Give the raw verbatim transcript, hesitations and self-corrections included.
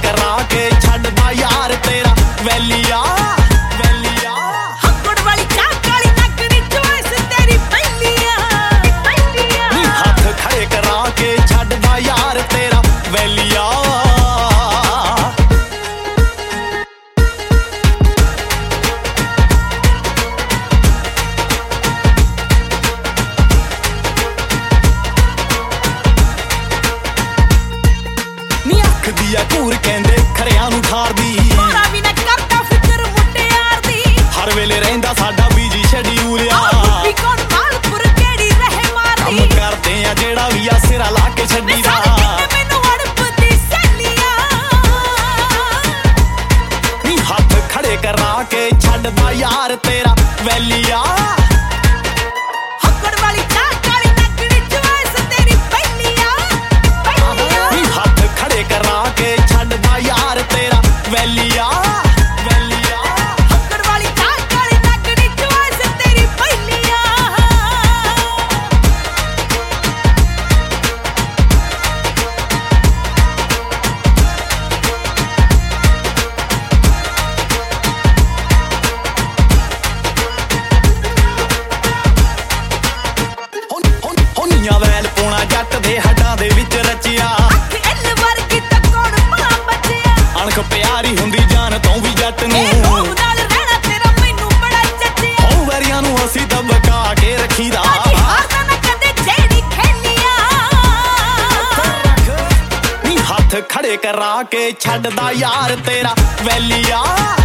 करा के छड्डदा यार तेरा वैलिया वैलिया हक्कड़ वाली चाह काली नगरी चॉइस तेरी पहलिया पहलिया हाथ खड़े करा के छड्डदा यार तेरा वैलिया दिया घूर कहंदे खरियां नूं ठारदी मारा भी ना करदा फिकर मुटियार दी हर वेले रहिंदा साडा बीजी शेड्यूल आ भी कौन मालपुर केड़ी रहे मारदी हम करदे आ जेड़ा भी आ सिरा ला के छड्डीदा मैनू अड़पदी सैलिया नी हाथ खड़े करा के छड्डदा यार तेरा वैलिया हक्कड़ वाली चाह काली नगरी चॉइस तेरी पहलिया पहलिया नी हाथ खड़े करा के छड्डदा यार तेरा वैलिया वैलिया हक्कड़ वाली चाह काली नगरी चॉइस तेरी पहलिया ਹੋਨੀਆਂ ਵੈਲ ਪੋਣਾ ਜੱਟ ਦੇ ਹੱਡਾਂ ਦੇ ਵਿੱਚ ਰਚਿਆ ਐਲ ਵਰਗੀ ਤਾਂ ਕੌਣ ਭਾ ਬਚਿਆ ਅਣਖ ਪਿਆਰੀ ਹੁੰਦੀ ਜਾਨ ਤੋਂ ਵੀ ਜੱਟ ਨੂੰ ਇਹ ਰੂਹ ਨਾਲ ਰਹਿਣਾ ਤੇਰਾ ਮੈਨੂੰ ਬੜਾ ਚੱਚਿਆ ਹੋ ਵੈਰੀਆਂ ਨੂੰ ਅਸੀਂ ਦਬਕਾ ਕੇ ਰੱਖੀਦਾ ਹਾਰਦਾ ਨਾ ਕਦੇ ਜਿਹੜੀ ਖੇਲੀਆਂ ਨੀ ਹੱਥ ਖੜੇ ਕਰਾ ਕੇ ਛੱਡਦਾ ਯਾਰ ਤੇਰਾ ਵੈਲਿਆ